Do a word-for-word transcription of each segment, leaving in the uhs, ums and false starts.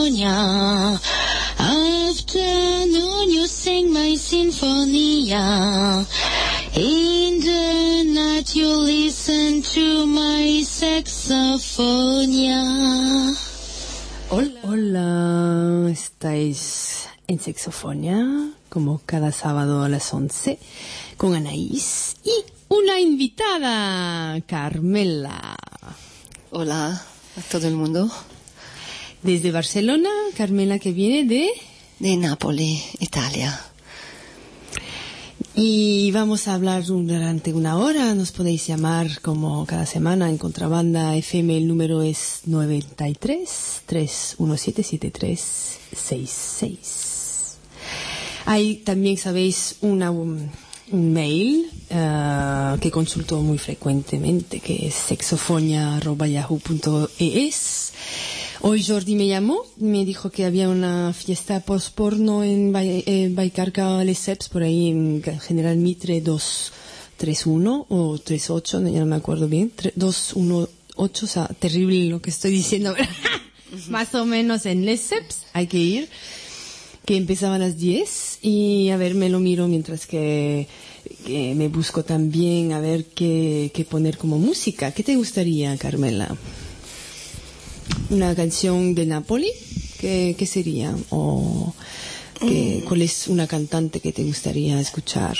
Saxophonia. Afternoon you sing my sinfonia. In the night you listen to my saxophonia. Hola, hola, estáis en Saxofonia, como cada sábado a las once, con Anaís y una invitada, Carmela. Hola a todo el mundo. Desde Barcelona, Carmela, que viene de... De Nápoles, Italia. Y vamos a hablar durante una hora. Nos podéis llamar como cada semana en Contrabanda F M. El número es noventa y tres, tres uno siete, siete tres seis seis. Hay también, sabéis, una, un, un mail uh, que consulto muy frecuentemente, que es saxofonia arroba yahoo punto es. Hoy Jordi me llamó, me dijo que había una fiesta post-porno en Baicarca Lesseps, por ahí en General Mitre doscientos treinta y uno o treinta y ocho, ya no me acuerdo bien, doscientos dieciocho, o sea, terrible lo que estoy diciendo, más o menos en Lesseps, hay que ir, que empezaba a las diez, y a ver, me lo miro mientras que, que me busco también a ver qué, qué poner como música. ¿Qué te gustaría, Carmela? ¿Una canción de Napoli? ¿Qué, qué sería? ¿O qué, cuál es una cantante que te gustaría escuchar?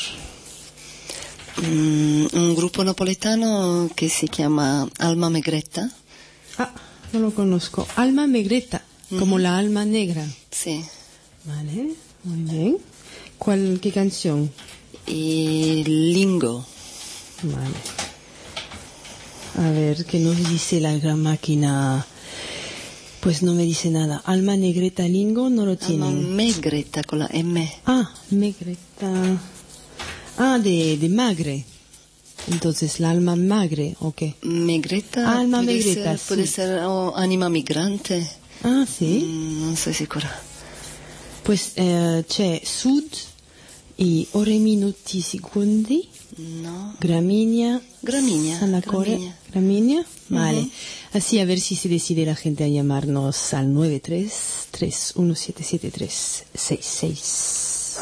Mm, un grupo napoletano que se llama Alma Megretta. Ah, no lo conozco. Alma Megretta, uh-huh. Como la alma negra. Sí. Vale, muy bien. ¿Cuál, qué canción? Y Lingo. Vale. A ver, ¿qué nos dice la gran máquina? Pues no me dice nada. Alma Negretta Lingo no lo tiene. Alma Megretta con la M. Ah, Megretta. Ah, de, de magre. Entonces, la alma magre, ¿o qué? Megretta. Alma puede Megretta, ser, sí. Puede ser oh, anima migrante. Ah, sì? Mm, non sono sicura. Pues eh, c'è Sud e Ore Minuti Secondi. No. Gramigna. Gramigna. Sanacore. Gramigna. Gramigna. Vale. Uh-huh. Así a ver si se decide la gente a llamarnos al nueve tres, tres uno siete, siete tres seis seis.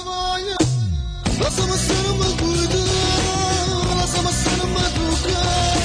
Lasciamo essere un bel guido, lasciamo essere un bel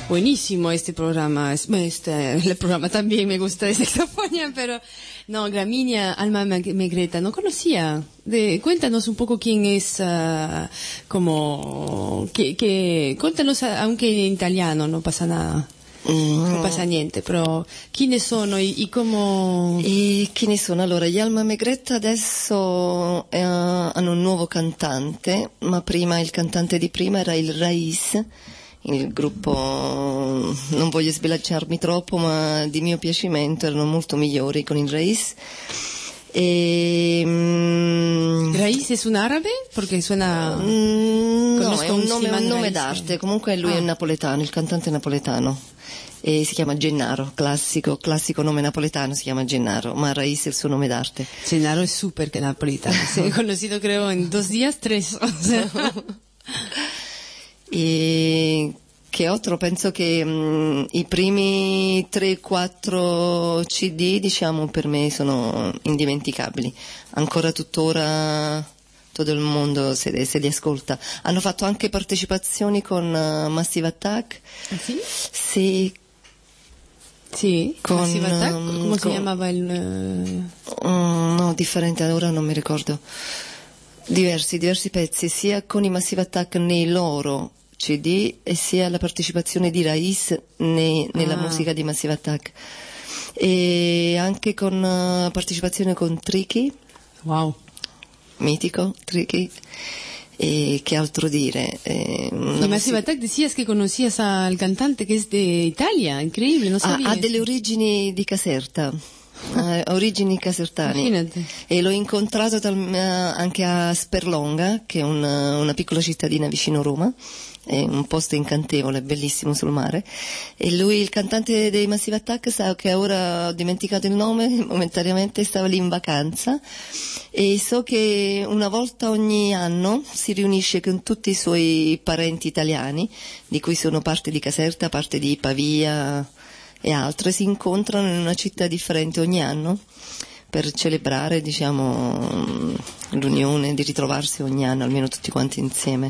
Buenísimo este programa, es- bueno, este, el programa también me gusta de Sexofonia, pero no, Gramigna Alma Meg- Megreta, no conocía. De, cuéntanos un poco quién es, ah, como, que, que, cuéntanos, ah, aunque en italiano, no pasa nada, non passa niente, però chi ne sono e, e come... E chi ne sono? Allora, gli Alma Megretta adesso eh, hanno un nuovo cantante, ma prima il cantante di prima era il Raiz, il gruppo, non voglio sbilanciarmi troppo, ma di mio piacimento erano molto migliori con il Raiz. E, mm, ¿Raíz es un árabe? Porque suena... mm, no, Conosco è un un nome, Slimane un nome Raiz. d'arte, comunque lui Ah. è napoletano, il cantante è napoletano. E si chiama Gennaro, classico, classico nome napoletano, si chiama Gennaro, ma Raiz è il suo nome d'arte. Gennaro es súper napolitano. Sí, he conocido creo en dos días, tres. O sea. E che altro? Penso che mh, i primi tre quattro C D, diciamo, per me sono indimenticabili. Ancora tuttora tutto il mondo se, li- se li ascolta. Hanno fatto anche partecipazioni con uh, Massive Attack. ¿Sí? Sì, Sí. Con, Massive Attack, um, ¿cómo se con- llamaba el...? eh? mm, no, differente, ora non mi ricordo. Diversi, diversi pezzi, sia con i Massive Attack nei loro C D e sia la partecipazione di Raiz ne- nella Ah. musica di Massive Attack. E anche con uh, partecipazione con Tricky, Wow. mitico Tricky. E che altro dire? Eh, una Y Massive musica- Attack decías que conocías al cantante que es de Italia, increíble, no Ah, sabía. ha delle origini di Caserta, ha origini casertane. Imagínate. E l'ho incontrato tal- eh, anche a Sperlonga, che è una, una piccola cittadina vicino Roma, è un posto incantevole, bellissimo sul mare. E lui, il cantante dei Massive Attack, sa che ora ho dimenticato il nome, momentaneamente stava lì in vacanza. E so che una volta ogni anno si riunisce con tutti i suoi parenti italiani, di cui sono parte di Caserta, parte di Pavia e altre, si incontrano in una città differente ogni anno per celebrare, diciamo, l'unione, di ritrovarsi ogni anno, almeno tutti quanti insieme.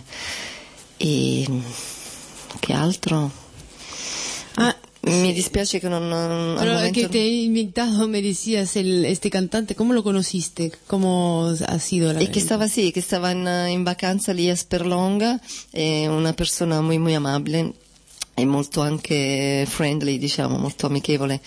E che altro? Ah, Mi dispiace che non... al pero momento que te he invitado, me decías, el, este cantante, ¿cómo lo conociste? ¿Cómo ha sido la... E che stava sì, che stava in, in vacanza lì a Sperlonga, è una persona muy, muy amabile e molto anche friendly, diciamo, molto amichevole.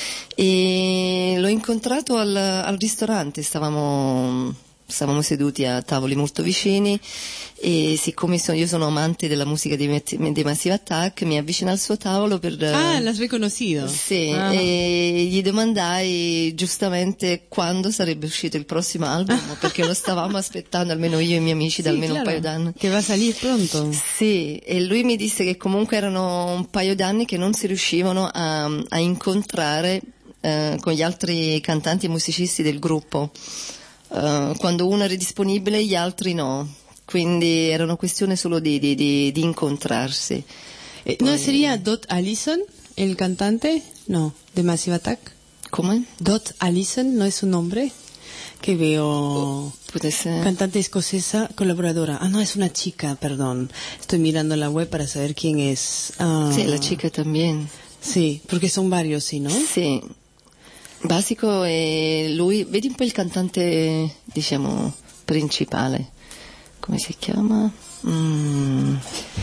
E l'ho incontrato al, al ristorante, stavamo, stavamo seduti a tavoli molto vicini e siccome so- io sono amante della musica di, Met- di Massive Attack, mi avvicino al suo tavolo per... Ah, l'has reconocido. Sì, Ah. e gli domandai giustamente quando sarebbe uscito il prossimo album, perché lo stavamo aspettando, almeno io e i miei amici, da Sí, almeno claro, un paio d'anni. que va a salir pronto. Sì, e lui mi disse che comunque erano un paio d'anni che non si riuscivano a, a incontrare eh, con gli altri cantanti e musicisti del gruppo. Eh, quando uno era disponibile, gli altri no. Quindi era una questione solo di, di, di, di incontrarsi. Eh, ¿No sería Dot Allison, el cantante? No, de Massive Attack. Come? Dot Allison, ¿no es su nombre? Que veo... Può essere... Cantante escocesa, colaboradora. Ah, no, es una chica, perdón. Estoy mirando la web para saber quién es. Ah, Sì, la chica también. Sí, porque son varios, ¿sí, no? Sì. Basico è lui, vedi un po' il cantante, diciamo, principale. Come si chiama? Mm.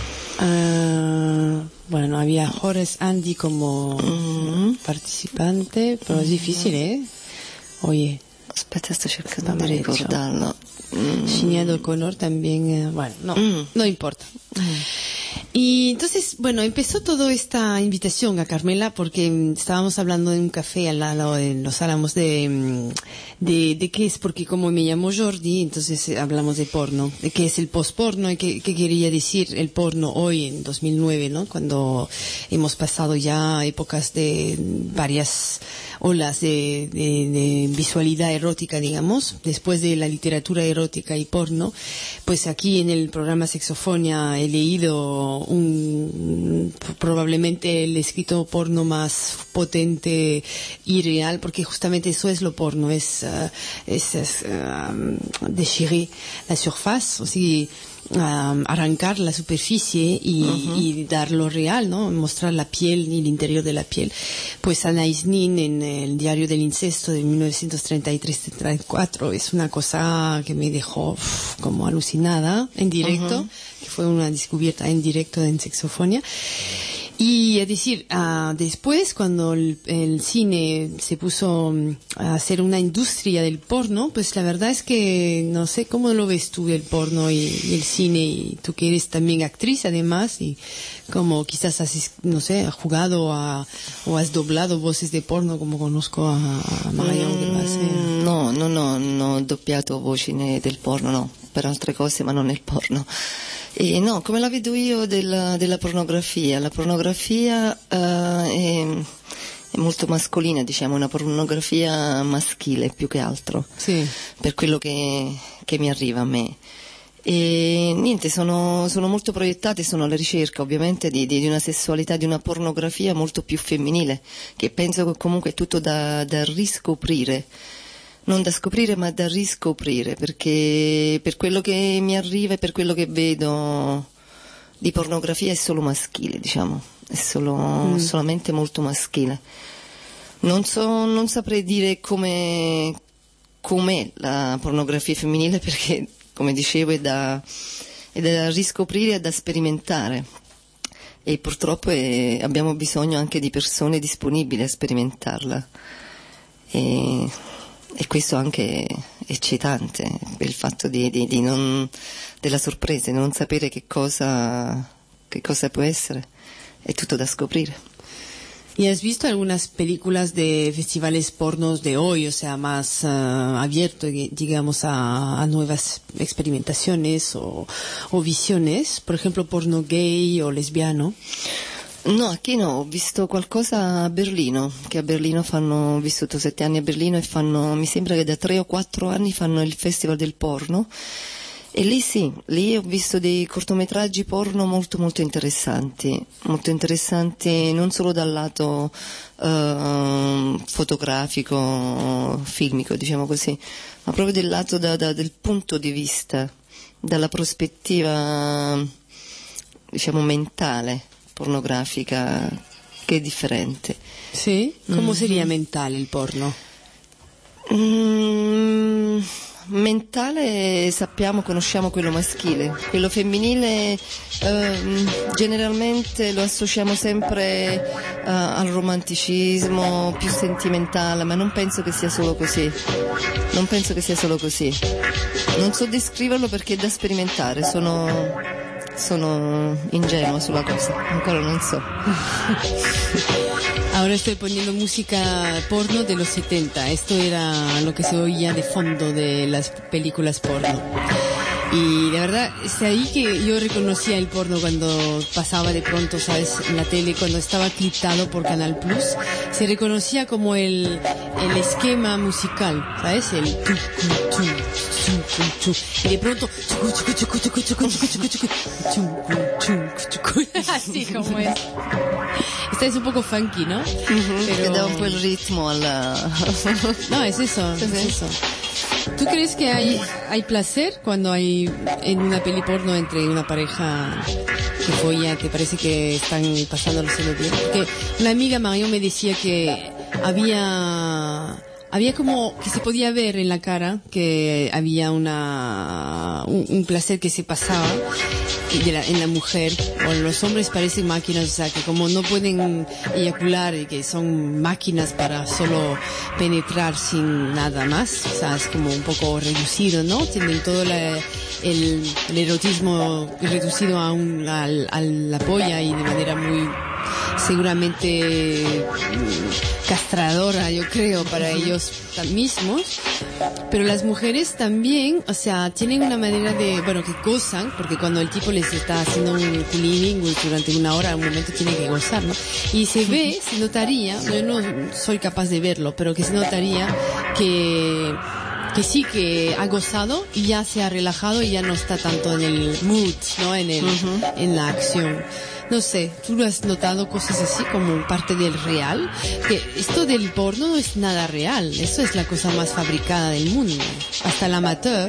Ah, bueno, había Horace Andy como Mm. participante, pero es difícil, ¿eh? Oye, Aspetta, sto cercando Sta di parecchio. ricordarlo. Mm. Sinéad O'Connor también, eh, bueno, no, Mm. no importa. Y entonces, bueno, empezó toda esta invitación a Carmela porque mm, estábamos hablando en un café al lado de Los Álamos de, mm, de, de qué es, porque como me llamó Jordi, entonces eh, hablamos de porno, de qué es el post-porno y qué, qué quería decir el porno hoy en dos mil nueve, ¿no? Cuando hemos pasado ya épocas de varias olas de, de, de visualidad erótica, digamos, después de la literatura erótica y porno, pues aquí en el programa Sexofonia he leído un, probablemente el escrito porno más potente y real, porque justamente eso es lo porno, es, uh, es, es uh, déchirer la surface, o sea, um, arrancar la superficie y, uh-huh. y dar lo real, ¿no? Mostrar la piel y el interior de la piel. Pues Anaïs Nin en el Diario del Incesto de mil novecientos treinta y tres treinta y cuatro es una cosa que me dejó uf, como alucinada en directo, uh-huh. que fue una descubierta en directo en Sexofonia. Y es decir, uh, después cuando el, el cine se puso um, a hacer una industria del porno, pues la verdad es que no sé cómo lo ves tú el porno y, y el cine, y tú que eres también actriz además, y como quizás has, no sé, has jugado a, o has doblado voces de porno, como conozco a, a Marion che lo hace. No, no, no, non ho doppiato voci del porno, no, per altre cose, ma non nel porno. E no, come la vedo io della, della pornografia? La pornografia uh, è, è molto mascolina, diciamo, una pornografia maschile più che altro, sì. Per quello che, che mi arriva a me. E niente, sono, sono molto proiettate, sono alla ricerca ovviamente di, di, di una sessualità, di una pornografia molto più femminile, che penso che comunque è tutto da, da riscoprire. Non da scoprire ma da riscoprire, perché per quello che mi arriva e per quello che vedo di pornografia è solo maschile, diciamo, è solo, mm. solamente molto maschile. Non so, non saprei dire come com'è la pornografia femminile, perché come dicevo è da, è da riscoprire e da sperimentare, e purtroppo è, abbiamo bisogno anche di persone disponibili a sperimentarla. E, E questo anche è eccitante, il fatto di, di, di non, della sorpresa, di non sapere che cosa, che cosa può essere, è tutto da scoprire. ¿Y has visto algunas películas de festivales pornos de hoy, o sea, más uh, abierto, digamos, a, a nuevas experimentaciones o, o visiones? Por ejemplo, porno gay o lesbiano. No, qui no, ho visto qualcosa a Berlino, che a Berlino fanno, ho vissuto sette anni a Berlino e fanno, mi sembra che da tre o quattro anni fanno il Festival del Porno, e lì sì, lì ho visto dei cortometraggi porno molto molto interessanti, molto interessanti non solo dal lato uh, fotografico, filmico, diciamo così, ma proprio del lato da, da, del punto di vista, dalla prospettiva, diciamo, mentale, pornografica, che è differente. Sì? Come mm-hmm. sería mentale il porno? Mm, mentale sappiamo, conosciamo quello maschile, quello femminile eh, generalmente lo associamo sempre eh, al romanticismo, più sentimentale, ma non penso che sia solo così, non penso che sia solo così, non so descriverlo perché è da sperimentare, sono sono ingenua sulla cosa, ancora non so. Ahora estoy poniendo música porno de los setenta. Esto era lo que se oía de fondo de las películas porno. Y la verdad, es ahí que yo reconocía el porno cuando pasaba de pronto, ¿sabes? En la tele, cuando estaba cliptado por Canal Plus, se reconocía como el, el esquema musical, ¿sabes? El tu, tu, tu, tu, y de pronto, así como es. Esta es un poco funky, ¿no? Uh-huh, pero... que da un po' il ritmo alla... No, es eso, sí, es eso. ¿Tú crees que hay, hay placer cuando hay en una peli porno entre una pareja que folla, te parece que están pasándoselo bien? Porque una amiga Marion me decía que había... Había como que se podía ver en la cara que había una un, un placer que se pasaba de la, en la mujer. Bueno, los hombres parecen máquinas, o sea, que como no pueden eyacular y que son máquinas para solo penetrar sin nada más, o sea, es como un poco reducido, ¿no? Tienen todo la, el, el erotismo reducido a, un, a, a la polla y de manera muy... seguramente castradora, yo creo, para ellos mismos, pero las mujeres también, o sea, tienen una manera de, bueno, que gozan, porque cuando el tipo les está haciendo un cleaning durante una hora, un momento tiene que gozar, ¿no? Y se ve, se notaría, yo no soy capaz de verlo, pero que se notaría que que sí que ha gozado y ya se ha relajado y ya no está tanto en el mood, ¿no? En el, uh-huh. en la acción. No sé, ¿tú lo has notado cosas así como parte del real? Que esto del porno no es nada real, eso es la cosa más fabricada del mundo. Hasta el amateur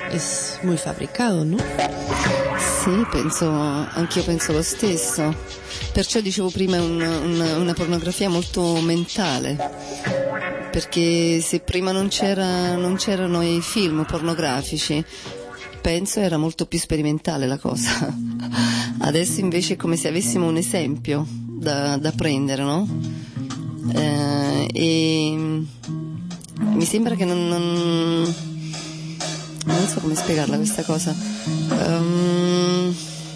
es muy fabricato, no? Sì, penso, anch'io penso lo stesso. Perciò dicevo prima un, una, una pornografia molto mentale, perché se prima non, c'era, non c'erano i film pornografici, penso era molto più sperimentale la cosa. Adesso invece è come se avessimo un esempio da, da prendere, no? Eh, e mi sembra che non, non non so come spiegarla questa cosa. Um,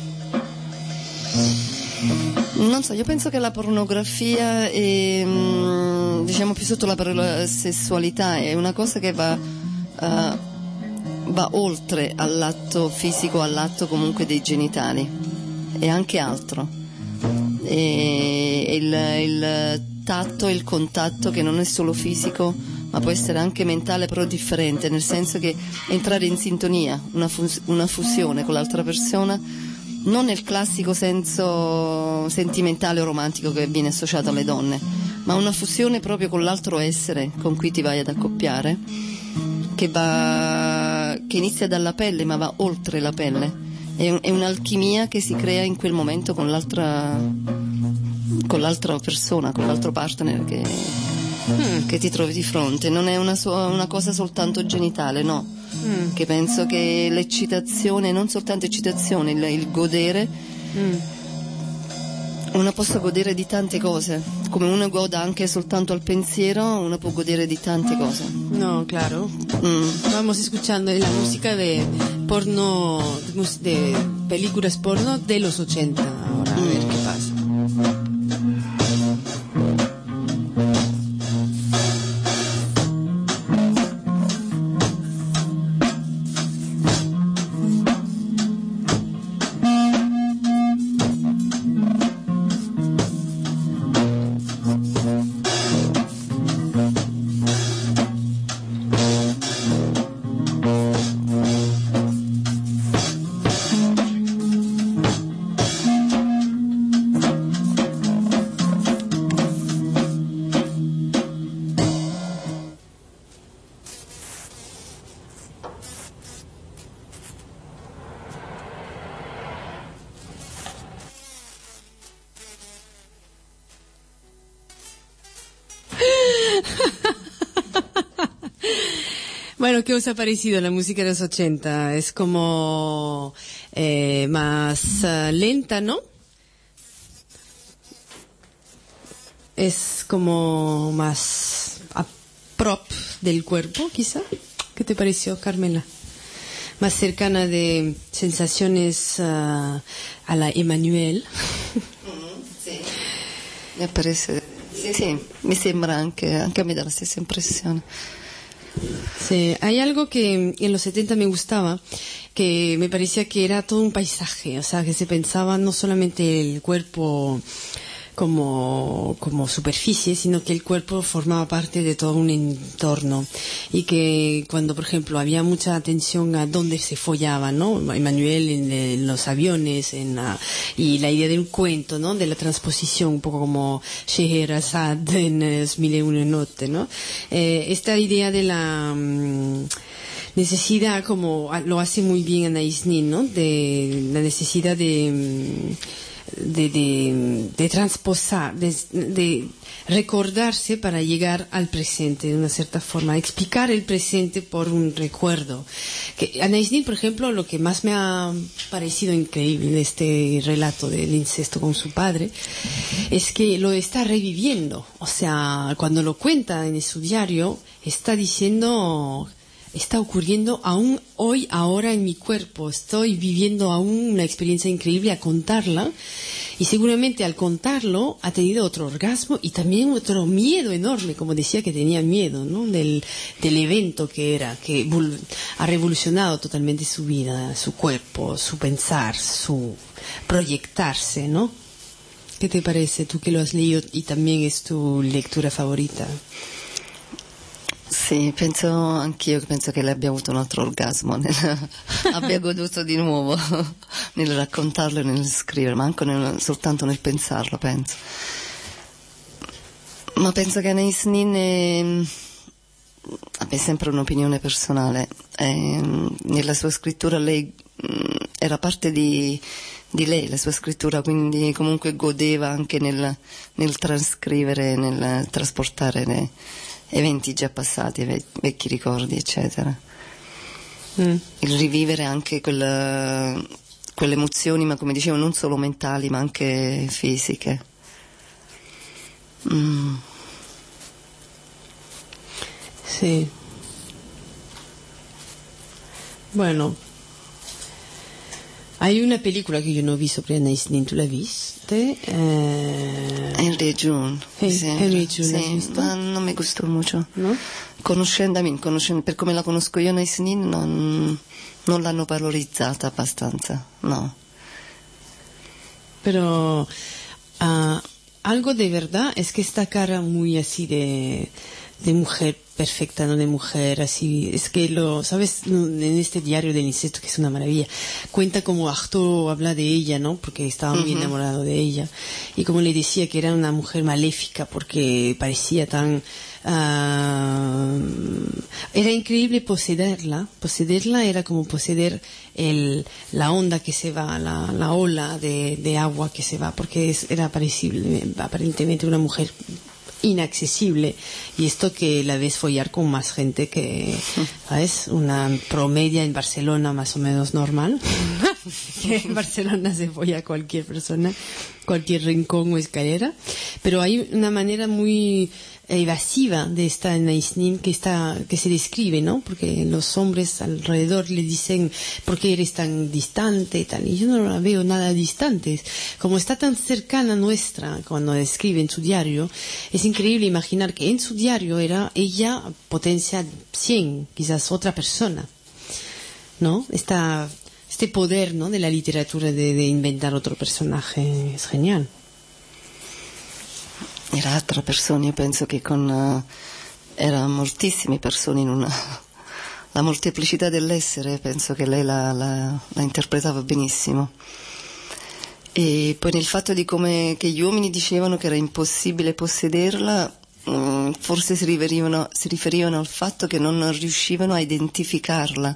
non so, io penso che la pornografia è, diciamo, più sotto la parola sessualità, è una cosa che va uh, va oltre all'atto fisico, all'atto comunque dei genitali, è anche altro. E il, il tatto e il contatto che non è solo fisico, ma può essere anche mentale, però differente, nel senso che entrare in sintonia, una, fus- una fusione con l'altra persona, non nel classico senso sentimentale o romantico che viene associato alle donne, ma una fusione proprio con l'altro essere con cui ti vai ad accoppiare, che va, che inizia dalla pelle ma va oltre la pelle, è, un, è un'alchimia che si crea in quel momento con l'altra, con l'altra persona, con l'altro partner che, mm. che ti trovi di fronte. Non è una, so, una cosa soltanto genitale, no, mm. che penso che l'eccitazione, non soltanto eccitazione, il, il godere, mm. uno possa godere di tante cose, come uno goda anche soltanto al pensiero, uno può godere di tante cose. No, claro. Mm. Vamos escuchando la música de porno, de películas porno de los ochenta, ahora a mm. ver qué pasa. Bueno, ¿qué os ha parecido la música de los ochenta? Es como eh, más uh, lenta, ¿no? Es como más a prop del cuerpo, quizá. ¿Qué te pareció, Carmela? Más cercana de sensaciones uh, a la Emanuel. Sì, mi parece, sì, sì, mi sembra anche, anche a me dà la stessa impressione. Sí, hay algo que en los setenta me gustaba, que me parecía que era todo un paisaje, o sea, que se pensaba no solamente el cuerpo como, como superficie, sino que el cuerpo formaba parte de todo un entorno, y que cuando, por ejemplo, había mucha atención a dónde se follaba, ¿no? Emanuel en, en los aviones, en la, y la idea del cuento, ¿no? De la transposición, un poco como Scheherazade en es Mil y una noche, ¿no? Eh, esta idea de la um, necesidad, como lo hace muy bien Anaïs Nin, ¿no? De la necesidad de um, De, de, de transposar, de, de recordarse para llegar al presente de una cierta forma, explicar el presente por un recuerdo. Que Anaïs Nin, por ejemplo, lo que más me ha parecido increíble de este relato del incesto con su padre es que lo está reviviendo. O sea, cuando lo cuenta en su diario, está diciendo... está ocurriendo aún hoy, ahora en mi cuerpo. Estoy viviendo aún una experiencia increíble a contarla, y seguramente al contarlo ha tenido otro orgasmo y también otro miedo enorme, como decía que tenía miedo, ¿no? Del, del evento que era, que ha revolucionado totalmente su vida, su cuerpo, su pensar, su proyectarse, ¿no? ¿Qué te parece, tú que lo has leído y también es tu lectura favorita? Sì, penso anch'io, penso che lei abbia avuto un altro orgasmo, nel, abbia goduto di nuovo nel raccontarlo e nel scrivere, ma anche nel, soltanto nel pensarlo, penso. Ma penso che Anaïs Nin è, a me è sempre un'opinione personale, eh, nella sua scrittura lei mh, era parte di, di lei, la sua scrittura, quindi comunque godeva anche nel, nel trascrivere, nel trasportare le eventi già passati, ve, vecchi ricordi, eccetera. Mm. Il rivivere anche quel, quelle emozioni, ma come dicevo non solo mentali ma anche fisiche. Mm. Sí. Bueno, hay una película que yo no vi sobre Anais Nin, ¿tú la viste? Eh... Henry June. Hey, sì, Henry June, sì, ¿la has visto? Ma non mi gustò molto. ¿No? Conoscendomi, conoscendo, per come la conosco io, Anais Nin, non, non l'hanno valorizzata abbastanza, no. Pero uh, algo de verdad es que esta cara muy así de, de mujer perfecta, no de mujer así, es que lo, ¿sabes? En este diario del insecto, que es una maravilla, cuenta como Artaud habla de ella, ¿no? Porque estaba muy uh-huh. enamorado de ella, y como le decía que era una mujer maléfica porque parecía tan uh, era increíble poseerla, poseerla era como poseer el, la onda que se va, la, la ola de, de agua que se va, porque es, era aparecible, aparentemente una mujer inaccesible, y esto que la ves follar con más gente que, ¿sabes? Una promedia en Barcelona más o menos normal, que en Barcelona se folla cualquier persona, cualquier rincón o escalera, pero hay una manera muy evasiva de esta Anais Nin que está, que se describe, ¿no? Porque los hombres alrededor le dicen, ¿por qué eres tan distante y tal? Y yo no la veo nada distante. Como está tan cercana nuestra cuando escribe en su diario, es increíble imaginar que en su diario era ella potencia cien, quizás otra persona, ¿no? Esta, este poder, ¿no? De la literatura de, de inventar otro personaje es genial. Era altra persona, io penso che con uh, era moltissime persone in una la molteplicità dell'essere, penso che lei la, la, la interpretava benissimo. E poi nel fatto di come che gli uomini dicevano che era impossibile possederla, um, forse si riferivano, si riferivano al fatto che non riuscivano a identificarla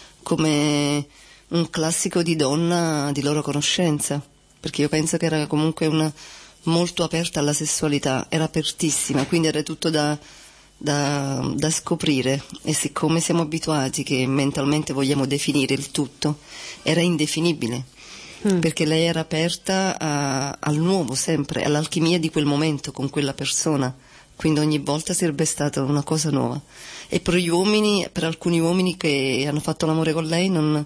come un classico di donna di loro conoscenza, perché io penso che era comunque una molto aperta alla sessualità, era apertissima, quindi era tutto da, da, da scoprire, e siccome siamo abituati che mentalmente vogliamo definire il tutto, era indefinibile, mm. perché lei era aperta a, al nuovo sempre, all'alchimia di quel momento con quella persona, quindi ogni volta sarebbe stata una cosa nuova. E per gli uomini, per alcuni uomini che hanno fatto l'amore con lei, non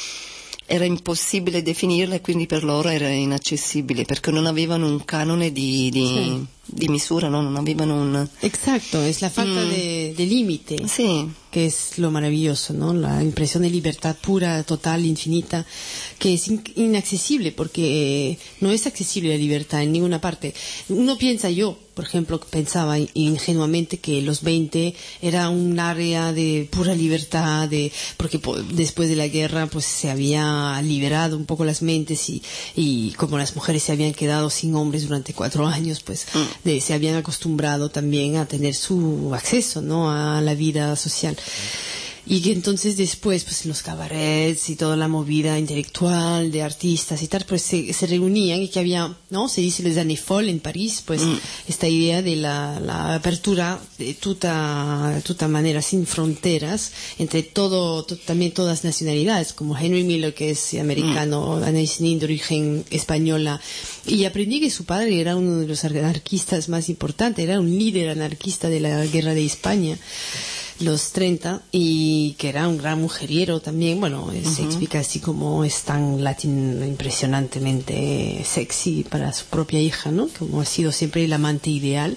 era impossibile definirla, e quindi per loro era inaccessibile perché non avevano un canone di, di, sí. di misura, ¿no? Non avevano un... Exacto, es la falta mm. de, de límite, sí. que es lo maravilloso, ¿no? La impresión de libertad pura, total, infinita, que es in- inaccesible porque no es accesible la libertad en ninguna parte. Uno piensa, yo, por ejemplo, pensaba ingenuamente que los veinte era un área de pura libertad, de porque po- después de la guerra pues se había liberado un poco las mentes, y, y como las mujeres se habían quedado sin hombres durante cuatro años, pues mm. de, se habían acostumbrado también a tener su acceso, ¿no? A la vida social. Y que entonces después, pues en los cabarets y toda la movida intelectual de artistas y tal, pues se, se reunían, y que había, ¿no? Se dice les années folles en París, pues mm. esta idea de la, la apertura de toda, toda manera, sin fronteras, entre todo, to, también todas nacionalidades, como Henry Miller, que es americano, mm. Anais Nin, de origen española. Y aprendí que su padre era uno de los anarquistas más importantes, era un líder anarquista de la guerra de España, los treinta, y que era un gran mujeriero también. Bueno, uh-huh. se explica así como es tan latín, impresionantemente sexy para su propia hija, ¿no? Como ha sido siempre el amante ideal,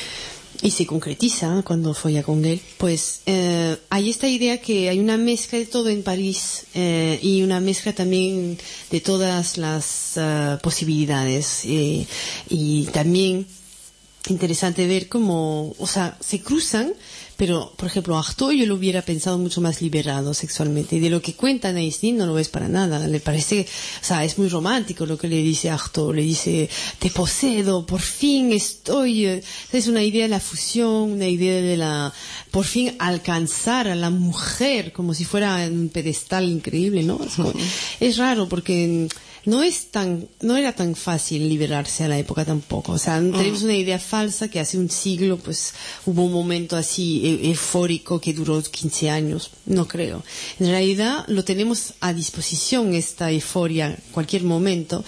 y se concretiza cuando folla con él. Pues eh, hay esta idea que hay una mezcla de todo en París, eh, y una mezcla también de todas las uh, posibilidades, eh, y también interesante ver cómo, o sea, se cruzan, pero, por ejemplo, Artaud yo lo hubiera pensado mucho más liberado sexualmente. Y de lo que cuenta Anaïs Nin no lo ves para nada. Le parece, o sea, es muy romántico lo que le dice Artaud. Le dice, te posedo, por fin estoy. Es una idea de la fusión, una idea de la, por fin alcanzar a la mujer como si fuera un pedestal increíble, ¿no? Es, como, es raro porque no es tan, no era tan fácil liberarse a la época tampoco. O sea, tenemos una idea falsa que hace un siglo, pues, hubo un momento así e- eufórico que duró quince años. No creo. En realidad, lo tenemos a disposición, esta euforia, en cualquier momento.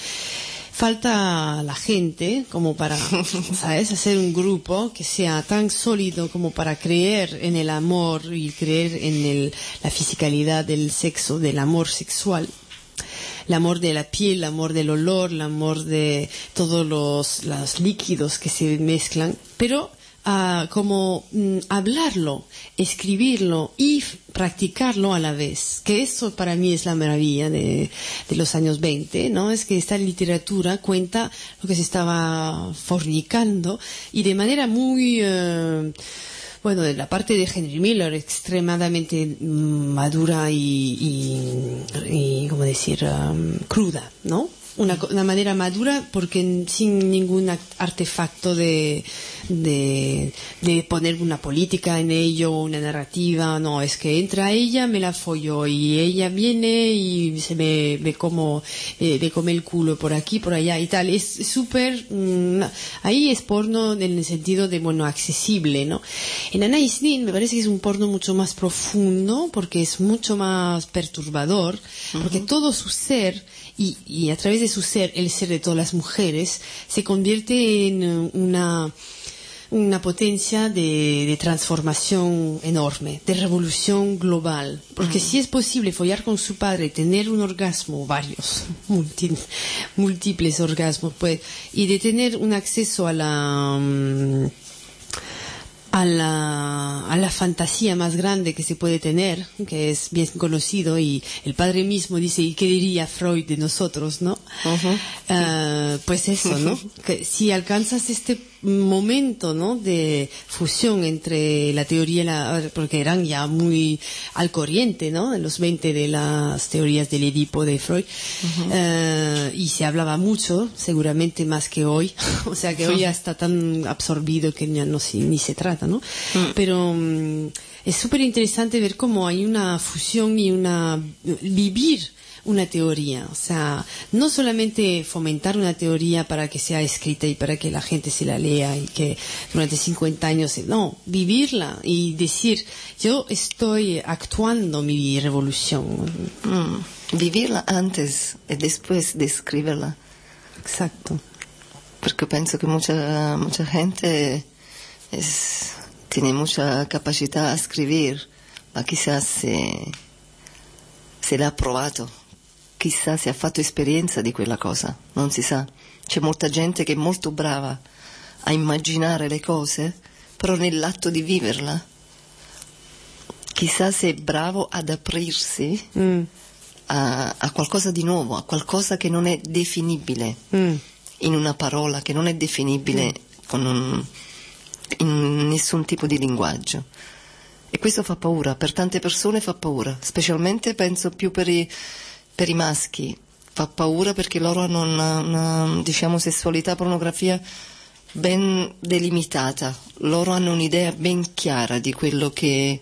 Falta la gente como para, ¿sabes?, hacer un grupo que sea tan sólido como para creer en el amor y creer en el, la fisicalidad del sexo, del amor sexual. El amor de la piel, el amor del olor, el amor de todos los, los líquidos que se mezclan, pero uh, como mm, hablarlo, escribirlo y f- practicarlo a la vez, que eso para mí es la maravilla de, de los años veinte, ¿no? Es que esta literatura cuenta lo que se estaba fornicando y de manera muy... Uh, Bueno, de la parte de Henry Miller, extremadamente madura y, y, y ¿cómo decir?, um, cruda, ¿no? Una, una manera madura porque sin ningún artefacto de, de, de poner una política en ello, una narrativa. No, es que entra ella, me la follo y ella viene y se me, me como, eh, me come el culo por aquí, por allá y tal. Es súper, mmm, ahí es porno en el sentido de, bueno, accesible, ¿no? En Anaïs Nin me parece que es un porno mucho más profundo porque es mucho más perturbador, porque uh-huh. todo su ser y, y a través de su ser, el ser de todas las mujeres, se convierte en una, una potencia de, de transformación enorme, de revolución global. Porque uh-huh. si es posible follar con su padre, tener un orgasmo, varios, multi, múltiples orgasmos, pues, y de tener un acceso a la... Um, a la, a la fantasía más grande que se puede tener, que es bien conocido, y el padre mismo dice, ¿y qué diría Freud de nosotros, no? Uh-huh. Uh, pues eso, ¿no? Que si alcanzas este momento, ¿no?, de fusión entre la teoría y la, porque eran ya muy al corriente, ¿no?, en los veinte de las teorías del Edipo de Freud, uh-huh. uh, y se hablaba mucho, seguramente más que hoy, o sea que hoy ya está tan absorbido que ya no se, ni se trata, ¿no? Uh-huh. Pero um, es súper interesante ver cómo hay una fusión y una vivir una teoría, o sea, no solamente fomentar una teoría para que sea escrita y para que la gente se la lea y que durante cincuenta años, no, vivirla y decir, yo estoy actuando mi revolución. Mm, vivirla antes y después de escribirla. Exacto. Porque pienso que mucha, mucha gente es, tiene mucha capacidad a escribir, ma quizás se, se l'ha provato. Chissà se ha fatto esperienza di quella cosa, non si sa. C'è molta gente che è molto brava a immaginare le cose, però nell'atto di viverla, chissà se è bravo ad aprirsi mm. a, a qualcosa di nuovo, a qualcosa che non è definibile mm. in una parola, che non è definibile mm. con un, in nessun tipo di linguaggio. E questo fa paura, per tante persone fa paura, specialmente penso più per i Per i maschi fa paura perché loro hanno una, una, diciamo, sessualità, pornografia ben delimitata. Loro hanno un'idea ben chiara di quello che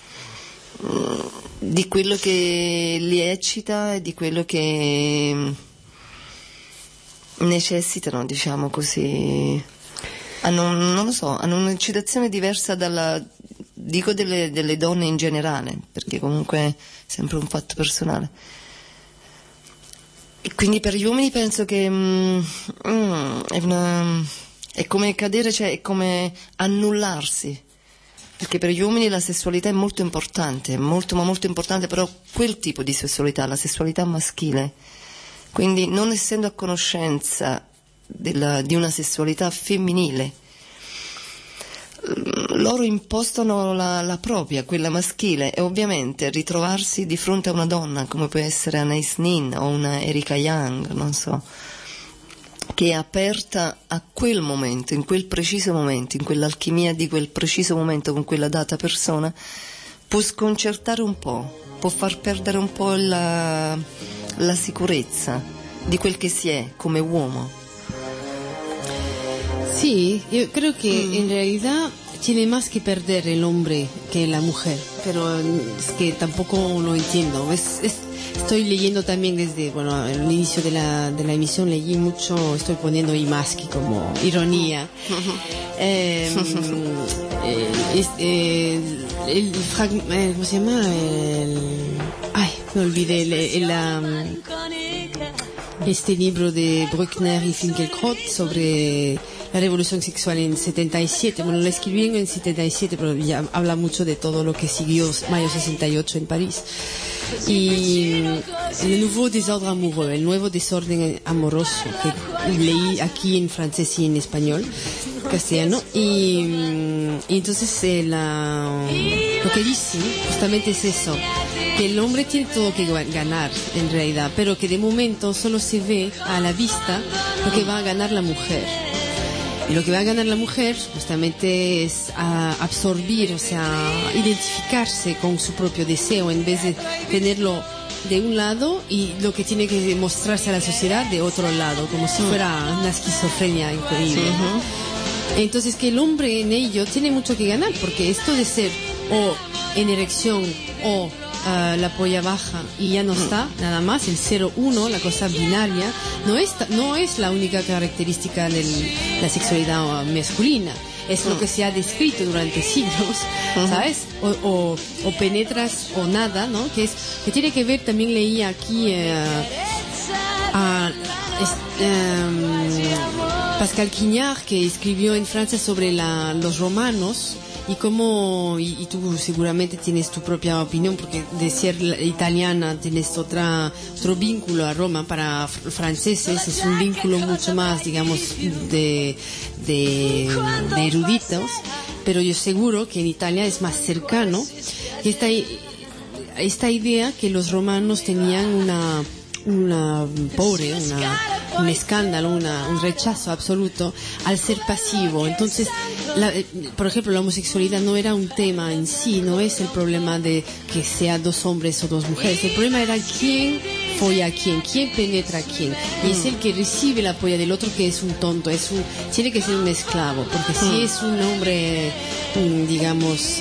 di quello che li eccita e di quello che necessitano, diciamo così. Hanno, non lo so, hanno un'eccitazione diversa dalla, dico delle, delle donne in generale, perché comunque è sempre un fatto personale. E quindi per gli uomini penso che mm, mm, è, una, è come cadere, cioè è come annullarsi, perché per gli uomini la sessualità è molto importante, molto ma molto importante, però quel tipo di sessualità, la sessualità maschile, quindi non essendo a conoscenza della, di una sessualità femminile, loro impostano la, la propria, quella maschile, e ovviamente ritrovarsi di fronte a una donna come può essere Anaïs Nin o una Erika Young, non so, che è aperta a quel momento, in quel preciso momento, in quell'alchimia di quel preciso momento con quella data persona, può sconcertare un po', può far perdere un po' la, la sicurezza di quel che si è come uomo. Sí, yo creo que mm. en realidad tiene más que perder el hombre que la mujer, pero es que tampoco lo entiendo. Es, es, estoy leyendo también desde, bueno, al inicio de la, de la emisión leí mucho, estoy poniendo i maschi como ironía. eh, eh, es, eh, el frag, eh, ¿cómo se llama? El, ay, me olvidé, el, el, el, este libro de Bruckner y Finkielkraut sobre la revolución sexual en setenta y siete, bueno, lo escribieron en setenta y siete, pero ya habla mucho de todo lo que siguió mayo sesenta y ocho en París. Y el Nouveau Désordre Amoureux, el nuevo desorden amoroso, que leí aquí en francés y en español, castellano, y, y entonces eh, la, lo que dice justamente es eso, que el hombre tiene todo que ganar en realidad, pero que de momento solo se ve a la vista lo que va a ganar la mujer. Y lo que va a ganar la mujer justamente es a absorbir, o sea, identificarse con su propio deseo en vez de tenerlo de un lado y lo que tiene que mostrarse a la sociedad de otro lado, como si fuera una esquizofrenia increíble. Uh-huh. Entonces que el hombre en ello tiene mucho que ganar, porque esto de ser o en erección o Uh, la polla baja y ya no está, nada más, el cero uno, la cosa binaria, no es, no es la única característica de la sexualidad masculina, es lo que se ha descrito durante siglos, ¿sabes? O, o, o penetras o nada, ¿no? Que, es, que tiene que ver, también leía aquí uh, a, es, um, Pascal Quignard, que escribió en Francia sobre la, los romanos, y cómo, y, y tú seguramente tienes tu propia opinión, porque de ser italiana tienes otra, otro vínculo a Roma. Para franceses es un vínculo mucho más, digamos, de, de, de eruditos, pero yo seguro que en Italia es más cercano esta, esta idea que los romanos tenían una, una pobre, una, un escándalo, una, un rechazo absoluto al ser pasivo. Entonces, la, por ejemplo, la homosexualidad no era un tema en sí, no es el problema de que sea dos hombres o dos mujeres. El problema era quién folla a quién, quién penetra a quién. Y es el que recibe la polla del otro que es un tonto, es un, tiene que ser un esclavo, porque si es un hombre, digamos,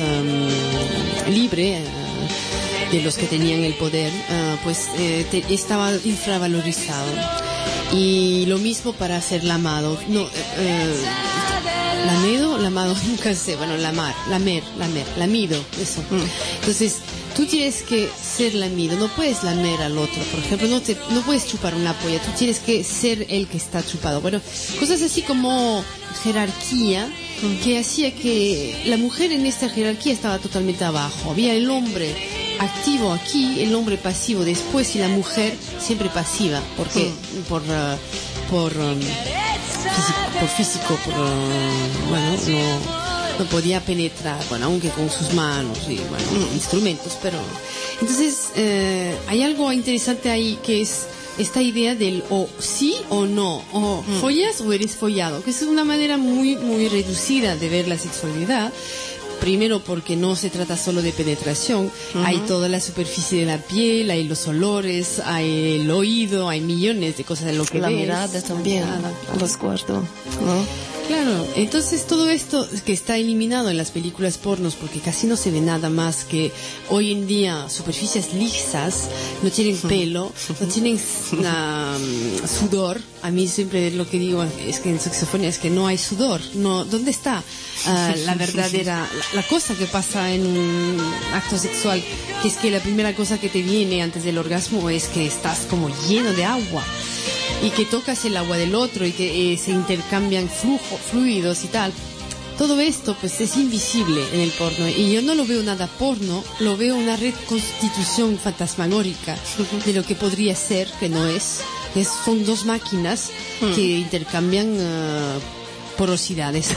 um, libre, uh, de los que tenían el poder, uh, pues eh, te, estaba infravalorizado. Y lo mismo para ser lamado. No, eh, lamedo, lamado, nunca sé. Bueno, lamar, lamer, lamer, lamido, eso. Entonces, tú tienes que ser lamido, no puedes lamer al otro, por ejemplo, no te, no puedes chupar una polla, tú tienes que ser el que está chupado. Bueno, cosas así como jerarquía, que hacía que la mujer en esta jerarquía estaba totalmente abajo. Había el hombre activo aquí, el hombre pasivo después y la mujer siempre pasiva, porque mm. por uh, por um, físico, por físico, por uh, bueno, no, no podía penetrar, bueno, aunque con sus manos y bueno, mm. instrumentos, pero entonces eh, hay algo interesante ahí que es esta idea del o sí o no, o mm. follas o eres follado, que es una manera muy muy reducida de ver la sexualidad. Primero porque no se trata solo de penetración, uh-huh. hay toda la superficie de la piel, hay los olores, hay el oído, hay millones de cosas de lo que la ves. Mirada también, la mirada, lo sguardo, ¿no? Claro, entonces todo esto que está eliminado en las películas pornos, porque casi no se ve nada más que hoy en día superficies lisas, no tienen pelo, no tienen um, sudor. A mí siempre lo que digo es que en sexofonía es que no hay sudor. No, ¿dónde está uh, la verdadera, la, la cosa que pasa en un acto sexual? Que es que la primera cosa que te viene antes del orgasmo es que estás como lleno de agua. Y que tocas el agua del otro y que eh, se intercambian flujo, fluidos y tal. Todo esto pues es invisible en el porno y yo no lo veo nada porno, lo veo una reconstitución fantasmagórica de lo que podría ser, que no es, que es, son dos máquinas hmm. que intercambian uh, porosidades,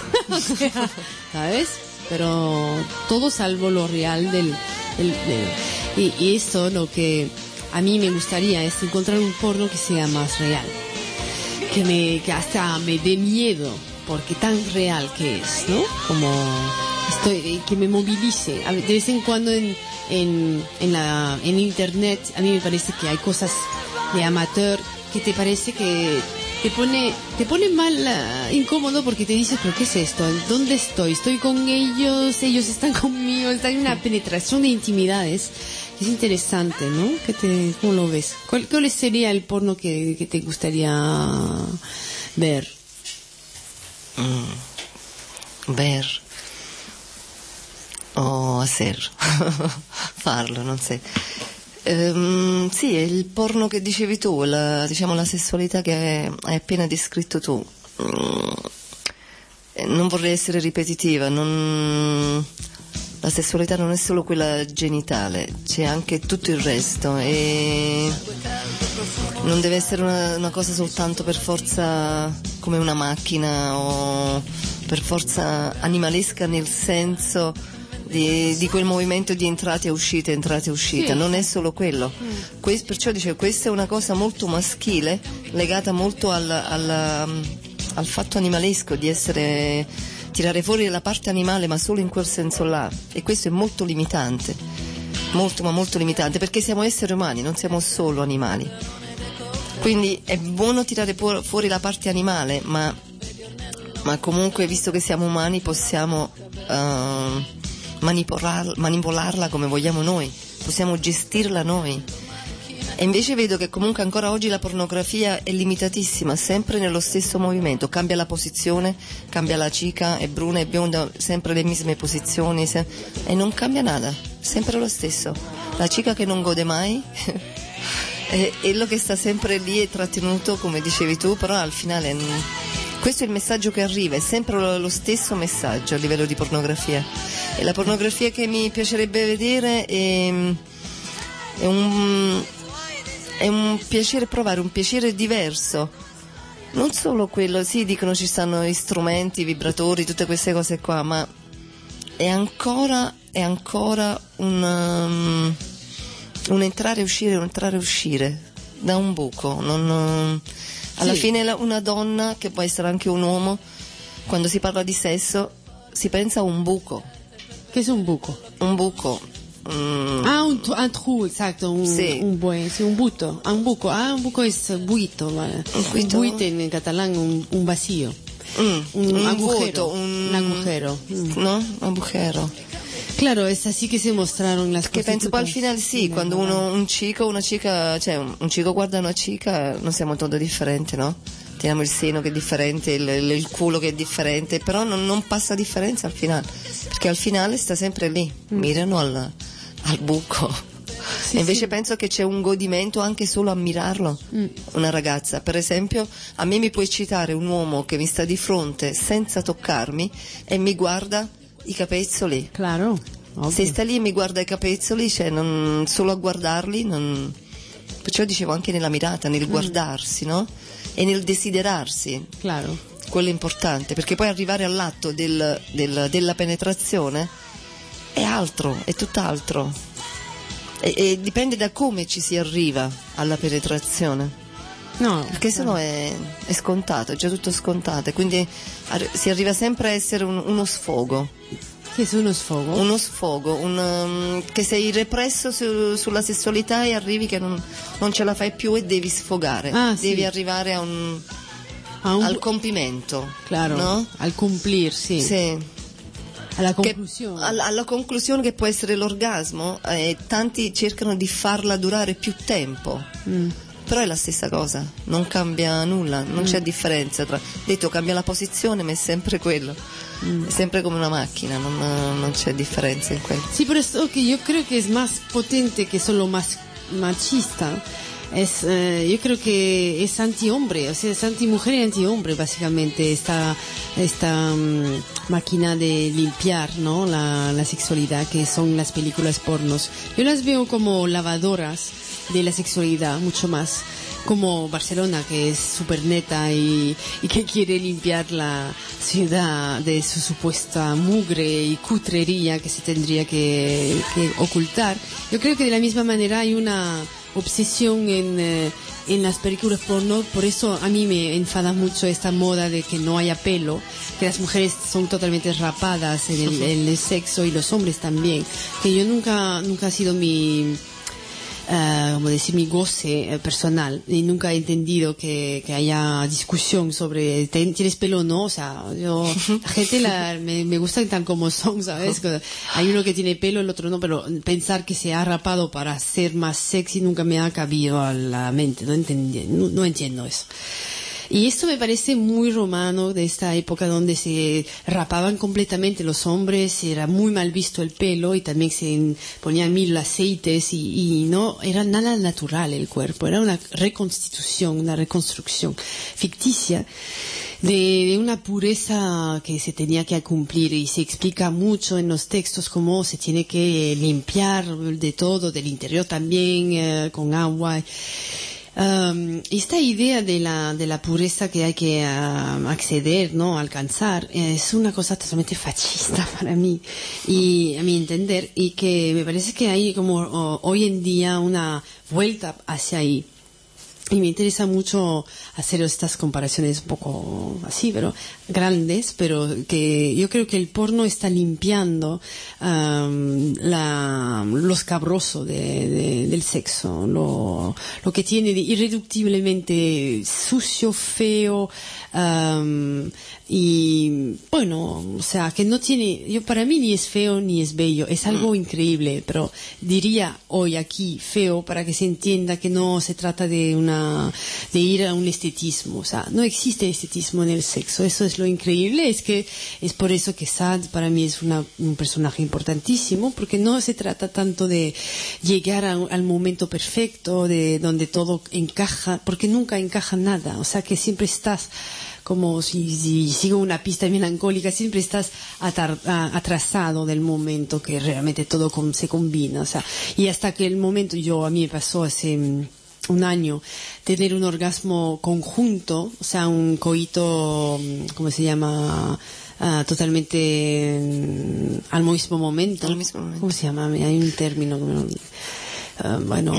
¿sabes? Pero todo salvo lo real del, del, del y, y esto lo que a mí me gustaría es encontrar un porno que sea más real. que me que hasta me dé miedo porque tan real que es, ¿no? Como estoy que me movilice. A ver, de vez en cuando en en en la en internet a mí me parece que hay cosas de amateur que te parece que te pone te pone mal, uh, incómodo, porque te dices, pero ¿qué es esto? ¿Dónde estoy? Estoy con ellos, ellos están conmigo, está en una penetración de intimidades. Es interesante, ¿no? ¿Qué te, ¿Cómo lo ves? ¿Cuál, cuál sería el porno que, que te gustaría ver? Mm, ver o hacer, farlo, non so. Um, sì, è il porno che dicevi tu, la, diciamo la sessualità che hai appena descritto tu. Mm, non vorrei essere ripetitiva, non, la sessualità non è solo quella genitale, c'è anche tutto il resto e non deve essere una, una cosa soltanto per forza come una macchina o per forza animalesca nel senso Di, di quel movimento di entrate e uscite, entrate e uscite, sì. Non è solo quello. Mm. Que- perciò dicevo, questa è una cosa molto maschile, legata molto al, al, al fatto animalesco, di essere, tirare fuori la parte animale, ma solo in quel senso là. E questo è molto limitante, molto ma molto limitante, perché siamo esseri umani, non siamo solo animali. Quindi è buono tirare pu- fuori la parte animale, ma, ma comunque, visto che siamo umani, possiamo Uh, Manipolar, manipolarla come vogliamo noi, possiamo gestirla noi. E invece vedo che comunque ancora oggi la pornografia è limitatissima, sempre nello stesso movimento, cambia la posizione, cambia la cica, è bruna, è bionda, sempre le misme posizioni, se... e non cambia nada, sempre lo stesso. La cica che non gode mai è quello che sta sempre lì e trattenuto, come dicevi tu, però al finale questo è il messaggio che arriva, è sempre lo stesso messaggio a livello di pornografia. E la pornografia che mi piacerebbe vedere è, è, un, è un piacere, provare un piacere diverso. Non solo quello, sì, dicono ci stanno gli strumenti, i vibratori, tutte queste cose qua, ma è ancora, è ancora un, um, un entrare e uscire, un entrare e uscire da un buco. Non, alla sì. Fine una donna, che può essere anche un uomo, quando si parla di sesso si pensa a un buco. Che è un buco? Un buco. Mm. Ah, un, un trou, esatto, un, sì. un, bue, sì, un buto. Ah, un buco, ah, un buco è buito. Un buito, buito in catalán, un, un vacío. Mm. Un, un agujero. Vuoto, un... un agujero. Mm. ¿No? Un agujero. Claro, es así que se mostraron las cosas. Che penso poi al finale sì, quando uno, un chico, una chica, cioè un, un chico guarda una chica, non siamo tutti differenti, no? Teniamo il seno che è differente, il, il, il culo che è differente, però non, non passa differenza al finale, perché al finale sta sempre lì, mm. mirano al, al buco. Sì, e invece sì. Penso che c'è un godimento anche solo a mirarlo, mm. una ragazza. Per esempio, a me mi può eccitare un uomo che mi sta di fronte senza toccarmi e mi guarda i capezzoli. Claro, ovvio. Se sta lì e mi guarda i capezzoli, cioè non, solo a guardarli, non... perciò dicevo anche nella mirata, nel mm. guardarsi, no? E nel desiderarsi. Claro. Quello è importante, perché poi arrivare all'atto del, del, della penetrazione è altro, è tutt'altro. E, e dipende da come ci si arriva alla penetrazione. No, perché sennò è, è scontato, è già tutto scontato, quindi ar- si arriva sempre a essere un, uno sfogo. Che è uno sfogo? Uno sfogo, un, um, che sei represso su, sulla sessualità e arrivi che non, non ce la fai più e devi sfogare, ah, devi sì. arrivare a un, a un... al compimento. Claro, no? Al cumplir, sì. Sì. Alla conclusione. Che, alla, alla conclusione che può essere l'orgasmo, e eh, tanti cercano di farla durare più tempo. Mm. Però è la stessa cosa, non cambia nulla, non mm. c'è differenza tra, detto cambia la posizione, ma è sempre quello, mm. è sempre come una macchina, non, non c'è differenza in quello. Sì, pero esto que yo creo que es más potente que solo más machista, es, eh, yo creo que es anti-hombre, o sea, es anti-mujer y anti-hombre básicamente esta, esta um, máquina de limpiar, ¿no? La, la sexualidad que son las películas pornos. Yo las veo como lavadoras de la sexualidad, mucho más como Barcelona, que es súper neta y, y que quiere limpiar la ciudad de su supuesta mugre y cutrería que se tendría que, que ocultar. Yo creo que de la misma manera hay una obsesión en, eh, en las películas porno. Por eso a mí me enfada mucho esta moda de que no haya pelo, que las mujeres son totalmente rapadas en el, en el sexo, y los hombres también, que yo nunca nunca ha sido mi Uh, como decir, mi goce uh, personal, y nunca he entendido que, que haya discusión sobre ¿tienes pelo o no? O sea, yo, la gente la, me, me gustan tan como son, ¿sabes? Hay uno que tiene pelo, el otro no, pero pensar que se ha rapado para ser más sexy nunca me ha cabido a la mente, no, entendí, no, no entiendo eso. Y esto me parece muy romano, de esta época donde se rapaban completamente los hombres, era muy mal visto el pelo, y también se ponían mil aceites, y, y no era nada natural el cuerpo, era una reconstitución, una reconstrucción ficticia de, de una pureza que se tenía que cumplir, y se explica mucho en los textos cómo se tiene que limpiar de todo, del interior también, eh, con agua. Um, esta idea de la, de la pureza que hay que uh, acceder, ¿no? Alcanzar, es una cosa totalmente fascista para mí, y a mi entender, y que me parece que hay como uh, hoy en día una vuelta hacia ahí. Y me interesa mucho hacer estas comparaciones un poco así, pero grandes, pero que yo creo que el porno está limpiando um, la, lo escabroso de, de, del sexo, lo, lo que tiene de irreductiblemente sucio, feo, um, y bueno, o sea, que no tiene, yo para mí ni es feo ni es bello, es algo increíble, pero diría hoy aquí feo para que se entienda que no se trata de una de ir a un estetismo, o sea, no existe estetismo en el sexo. Eso es lo increíble, es que es por eso que Sade para mí es una, un personaje importantísimo, porque no se trata tanto de llegar a, al momento perfecto, de donde todo encaja, porque nunca encaja nada, o sea, que siempre estás como si, si sigo una pista melancólica, siempre estás atar, a, atrasado del momento que realmente todo con, se combina, o sea, y hasta que el momento, yo a mí me pasó hace un año, tener un orgasmo conjunto, o sea, un coito, ¿cómo se llama? Uh, totalmente um, al mismo momento. Al mismo momento. ¿Cómo se llama? Hay un término. Uh, bueno,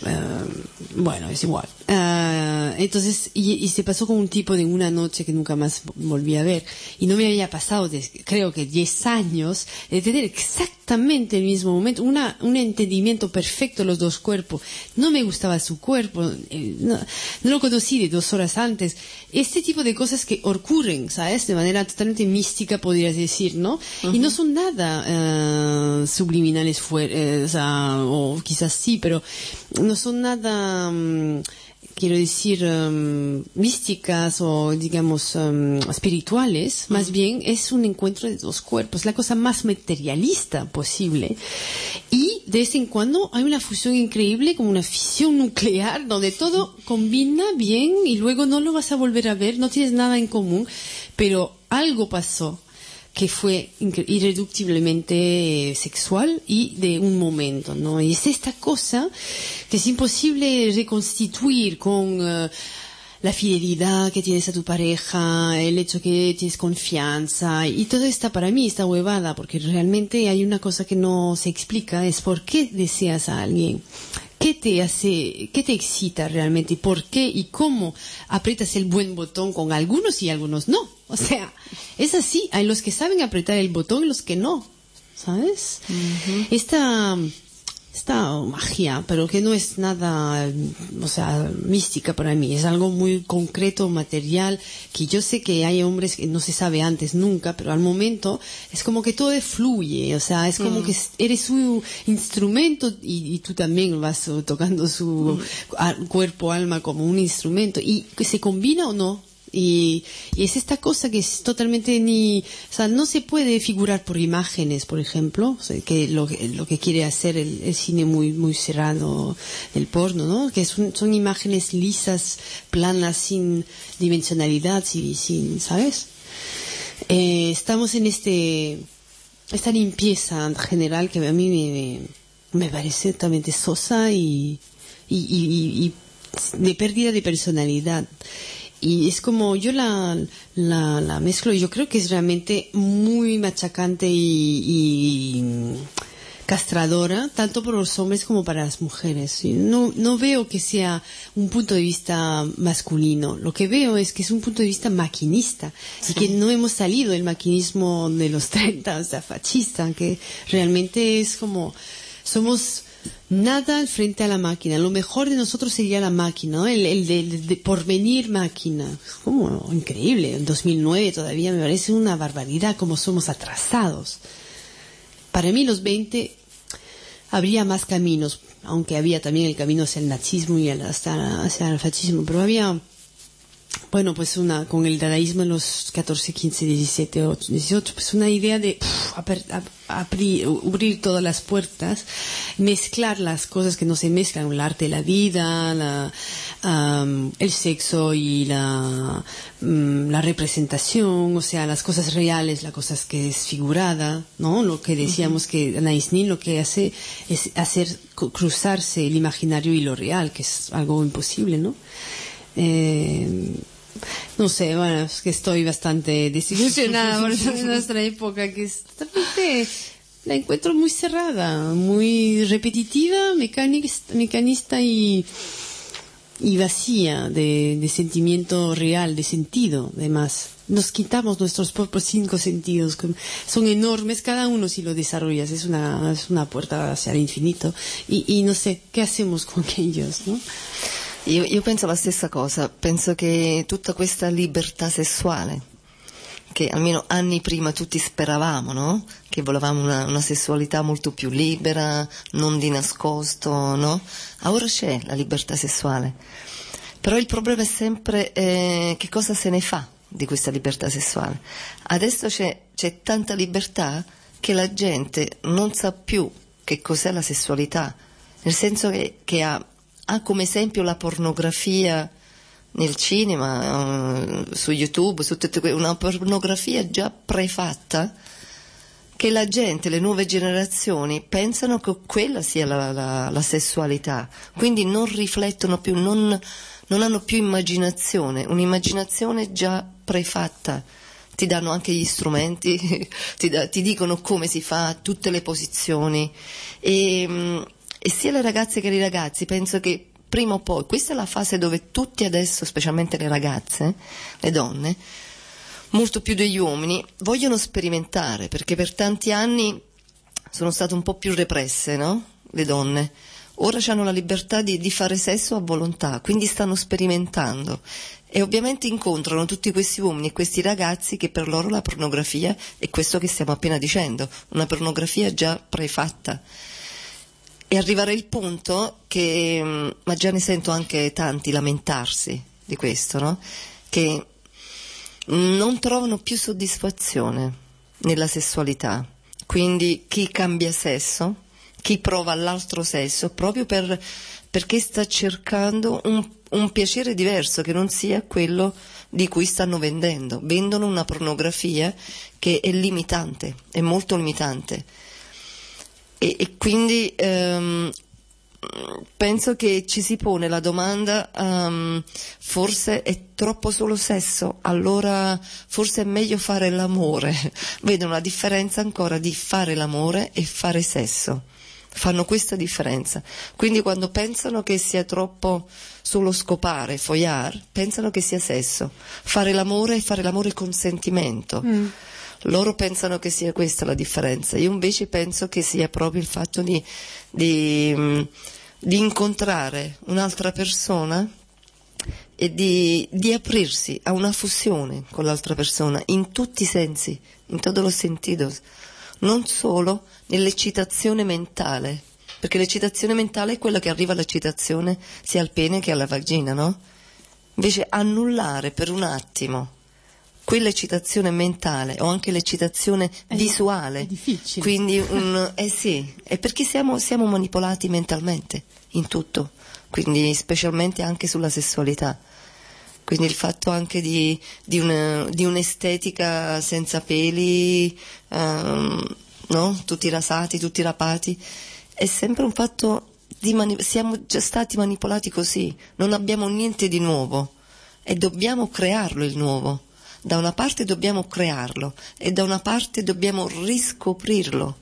uh, bueno, es igual. Uh, entonces, y, y se pasó con un tipo de una noche que nunca más volví a ver. Y no me había pasado, de, creo que diez años, de tener exactamente el mismo momento, una, un entendimiento perfecto de los dos cuerpos. No me gustaba su cuerpo, eh, no, no lo conocí de dos horas antes. Este tipo de cosas que ocurren, ¿sabes? De manera totalmente mística, podrías decir, ¿no? Uh-huh. Y no son nada uh, subliminales, fuera, eh, o, sea, o quizás sí, pero no son nada... Um, quiero decir, um, místicas o, digamos, um, espirituales. Más mm. bien es un encuentro de dos cuerpos, la cosa más materialista posible. Y de vez en cuando hay una fusión increíble, como una fisión nuclear, donde todo combina bien y luego no lo vas a volver a ver, no tienes nada en común, pero algo pasó que fue irreductiblemente sexual y de un momento, ¿no? Y es esta cosa que es imposible reconstituir con uh, la fidelidad que tienes a tu pareja, el hecho que tienes confianza, y todo está para mí, esta huevada, porque realmente hay una cosa que no se explica, es por qué deseas a alguien. ¿Qué te hace, qué te excita realmente? ¿Por qué y cómo aprietas el buen botón con algunos y algunos no? O sea, es así. Hay los que saben apretar el botón y los que no, ¿sabes? Uh-huh. Esta, esta magia, pero que no es nada, o sea, mística para mí. Es algo muy concreto, material, que yo sé que hay hombres que no se sabe antes nunca, pero al momento es como que todo fluye, o sea, es como mm. que eres su instrumento y, y tú también vas tocando su mm. a, cuerpo, alma como un instrumento, y que se combina o no. Y, y es esta cosa que es totalmente ni, o sea, no se puede figurar por imágenes, por ejemplo, o sea, que lo, lo que quiere hacer el, el cine muy, muy cerrado, el porno, ¿no? Que son, son imágenes lisas, planas, sin dimensionalidad, sin, sin ¿sabes? Eh, estamos en este, esta limpieza general que a mí me, me parece totalmente sosa y, y, y, y de pérdida de personalidad. Y es como yo la, la, la mezclo, y yo creo que es realmente muy machacante y, y castradora, tanto para los hombres como para las mujeres. No, no veo que sea un punto de vista masculino. Lo que veo es que es un punto de vista maquinista, sí. Y que no hemos salido del maquinismo de los treinta, o sea, fascista, que realmente es como, somos nada al frente a la máquina. Lo mejor de nosotros sería la máquina, ¿no? El, el de, de, de porvenir máquina. Como increíble. En dos mil nueve todavía me parece una barbaridad como somos atrasados. Para mí los veinte habría más caminos, aunque había también el camino hacia el nazismo y hasta hacia el fascismo, pero había, bueno, pues una, con el dadaísmo en los catorce, quince, diecisiete, dieciocho, pues una idea de uf, aper, ap, abrir, abrir todas las puertas, mezclar las cosas que no se mezclan, el arte, la vida, la, um, el sexo y la, um, la representación, o sea, las cosas reales, las cosas que es figurada, ¿no? Lo que decíamos, uh-huh, que Anais Nin lo que hace es hacer cruzarse el imaginario y lo real, que es algo imposible, ¿no? Eh, no sé, bueno, es que estoy bastante desilusionada por eso de nuestra época, que es totalmente, la encuentro muy cerrada, muy repetitiva, mecanista, mecanista y, y vacía de, de sentimiento real, de sentido, además. Nos quitamos nuestros propios cinco sentidos, son enormes, cada uno si lo desarrollas, es una, es una puerta hacia el infinito, y, y no sé, ¿qué hacemos con ellos, no? Io, io penso la stessa cosa, penso che tutta questa libertà sessuale, che almeno anni prima tutti speravamo, no? Che volevamo una, una sessualità molto più libera, non di nascosto, no? Ora c'è la libertà sessuale, però il problema è sempre eh, che cosa se ne fa di questa libertà sessuale. Adesso c'è, c'è tanta libertà che la gente non sa più che cos'è la sessualità, nel senso che, che ha ha come esempio la pornografia nel cinema, uh, su YouTube, su tutte que- una pornografia già prefatta, che la gente, le nuove generazioni pensano che quella sia la, la, la sessualità, quindi non riflettono più, non, non hanno più immaginazione, un'immaginazione già prefatta. Ti danno anche gli strumenti, ti, da, ti dicono come si fa, tutte le posizioni, e E sia le ragazze che i ragazzi, penso che prima o poi, questa è la fase dove tutti adesso, specialmente le ragazze, le donne, molto più degli uomini, vogliono sperimentare, perché per tanti anni sono state un po' più represse, no? Le donne. Ora hanno la libertà di, di fare sesso a volontà, quindi stanno sperimentando. E ovviamente incontrano tutti questi uomini e questi ragazzi che per loro la pornografia è questo che stiamo appena dicendo, una pornografia già prefatta. E arrivare il punto che, ma già ne sento anche tanti lamentarsi di questo, no? Che non trovano più soddisfazione nella sessualità. Quindi chi cambia sesso, chi prova l'altro sesso, proprio per, perché sta cercando un, un piacere diverso che non sia quello di cui stanno vendendo. Vendono una pornografia che è limitante, è molto limitante. E, e quindi ehm, penso che ci si pone la domanda, um, forse è troppo solo sesso, allora forse è meglio fare l'amore. Vedo una differenza ancora di fare l'amore e fare sesso, fanno questa differenza. Quindi quando pensano che sia troppo solo scopare, foiar, pensano che sia sesso. Fare l'amore e fare l'amore con sentimento. Mm. Loro pensano che sia questa la differenza, io invece penso che sia proprio il fatto di, di, di incontrare un'altra persona e di, di aprirsi a una fusione con l'altra persona in tutti i sensi, in todos los sentidos, non solo nell'eccitazione mentale, perché l'eccitazione mentale è quella che arriva all'eccitazione sia al pene che alla vagina, no? Invece annullare per un attimo quell'eccitazione mentale o anche l'eccitazione è visuale, è difficile. Quindi un, eh sì, è perché siamo, siamo manipolati mentalmente in tutto, quindi specialmente anche sulla sessualità. Quindi il fatto anche di, di, una, di un'estetica senza peli, um, no? Tutti rasati, tutti rapati, è sempre un fatto di mani- siamo già stati manipolati così, non abbiamo niente di nuovo e dobbiamo crearlo il nuovo. Da una parte dobbiamo crearlo e da una parte dobbiamo riscoprirlo,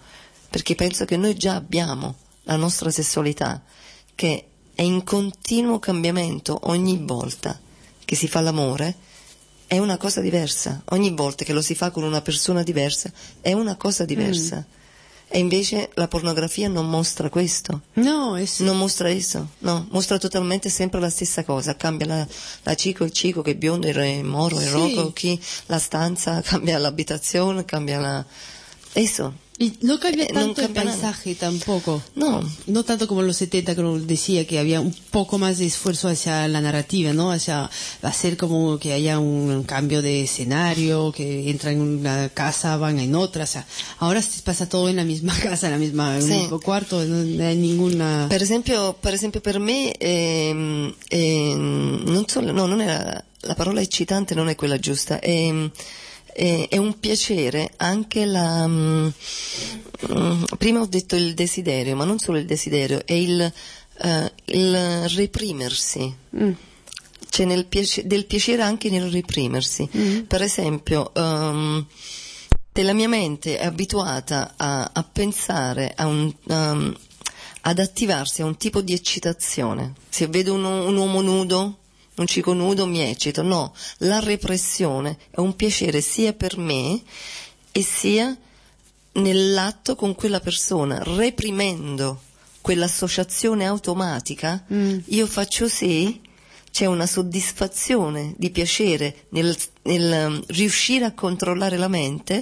perché penso che noi già abbiamo la nostra sessualità che è in continuo cambiamento ogni volta che si fa l'amore, è una cosa diversa, ogni volta che lo si fa con una persona diversa è una cosa diversa. Mm. E invece la pornografia non mostra questo. No, es... non mostra eso, no, mostra totalmente sempre la stessa cosa, cambia la, la chico, il chico, che è biondo, il moro, il sì. roco, chi, la stanza, cambia l'abitazione, cambia la... eso. Y no cambia Eh, tanto no el cambia paisaje nada. Tampoco. No. No tanto como en los setenta, que uno decía que había un poco más de esfuerzo hacia la narrativa, ¿no? Hacia hacer como que haya un cambio de escenario, que entran en una casa, van en otra. O sea, ahora se pasa todo en la misma casa, en la misma, en sì. un mismo cuarto, no hay ninguna... Per esempio, per esempio per me, ehm, ehm, non solo, no, non era, la parola eccitante non è quella giusta, ehm, è un piacere anche la um, um, prima ho detto il desiderio, ma non solo il desiderio, è il, uh, il reprimersi. Mm. C'è nel piace, del piacere anche nel reprimersi. Mm. Per esempio, um, se la mia mente è abituata a, a pensare a un um, ad attivarsi a un tipo di eccitazione, se vedo un, un uomo nudo, un cico nudo, mi eccito. No, la repressione è un piacere sia per me e sia nell'atto con quella persona, reprimendo quell'associazione automatica. Mm. Io faccio sì, c'è una soddisfazione di piacere nel, nel um, riuscire a controllare la mente,